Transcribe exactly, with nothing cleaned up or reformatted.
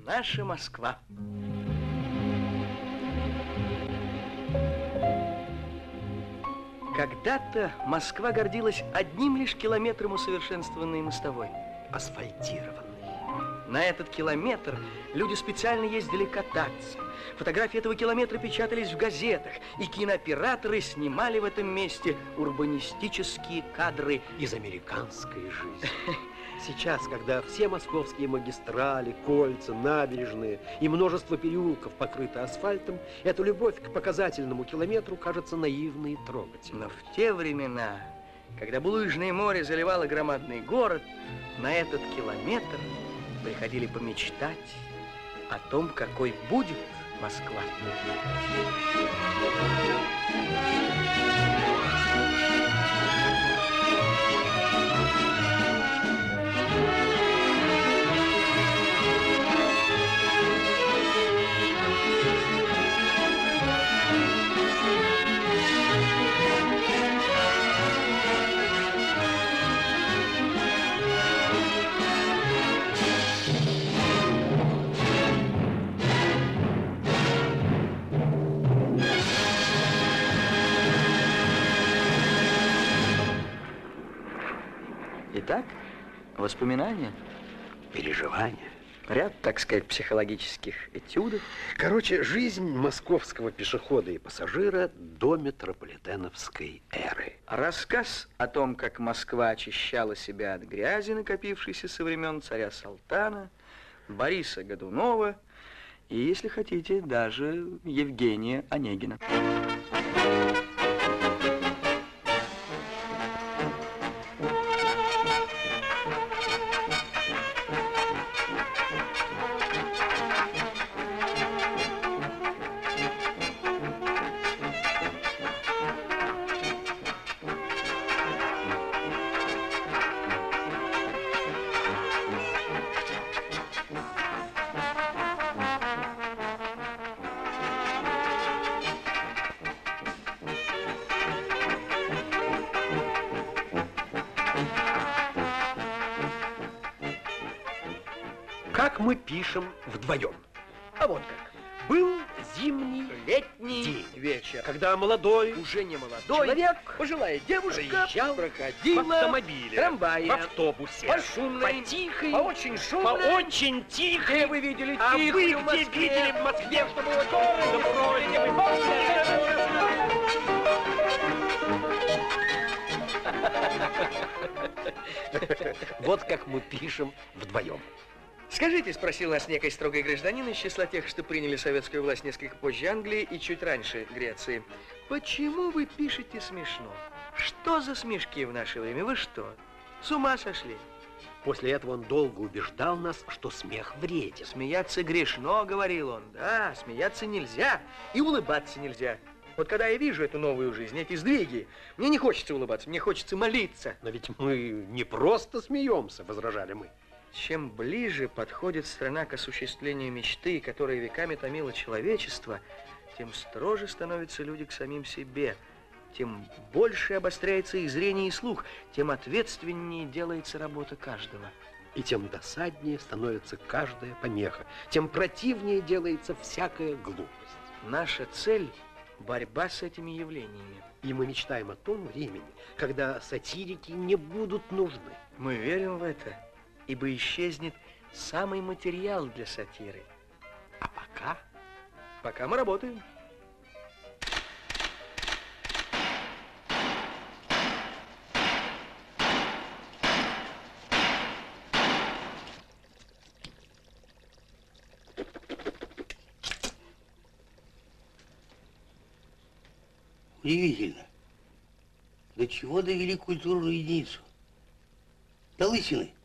наша Москва. Когда-то Москва гордилась одним лишь километром усовершенствованной мостовой. Асфальтированной. На этот километр люди специально ездили кататься. Фотографии этого километра печатались в газетах, и кинооператоры снимали в этом месте урбанистические кадры из американской жизни. Сейчас, когда все московские магистрали, кольца, набережные и множество переулков покрыты асфальтом, эта любовь к показательному километру кажется наивной и трогательной. Но в те времена, когда булыжное море заливало громадный город, на этот километр приходили помечтать о том, какой будет Москва. Итак, воспоминания, переживания, ряд, так сказать, психологических этюдов. Короче, жизнь московского пешехода и пассажира до метрополитеновской эры. Рассказ о том, как Москва очищала себя от грязи, накопившейся со времен царя Салтана, Бориса Годунова и, если хотите, даже Евгения Онегина. Как мы пишем вдвоем. А вот как. Был зимний летний день, вечер, когда молодой, уже не молодой человек, пожилая девушка проезжал проходила в автомобиле, трамвае, в автобусе, по шумной, по тихой, по очень шумной, по очень тихой. Где вы видели а тихую вы в где Москве? видели в Москве, что было дорого, где вы помните? Вот как мы пишем вдвоем. Скажите, спросил нас некий строгий гражданин из числа тех, что приняли советскую власть несколько позже Англии и чуть раньше Греции, почему вы пишете смешно? Что за смешки в наше время? Вы что, с ума сошли? После этого он долго убеждал нас, что смех вреден. Смеяться грешно, говорил он. Да, смеяться нельзя и улыбаться нельзя. Вот когда я вижу эту новую жизнь, эти сдвиги, мне не хочется улыбаться, мне хочется молиться. Но ведь мы не просто смеемся, возражали мы. Чем ближе подходит страна к осуществлению мечты, которая веками томила человечество, тем строже становятся люди к самим себе, тем больше обостряется их зрение и слух, тем ответственнее делается работа каждого. И тем досаднее становится каждая помеха, тем противнее делается всякая глупость. Наша цель – борьба с этими явлениями. И мы мечтаем о том времени, когда сатирики не будут нужны. Мы верим в это, ибо исчезнет самый материал для сатиры. А пока? Пока мы работаем. Удивительно. До чего довели культурную единицу? До лысины.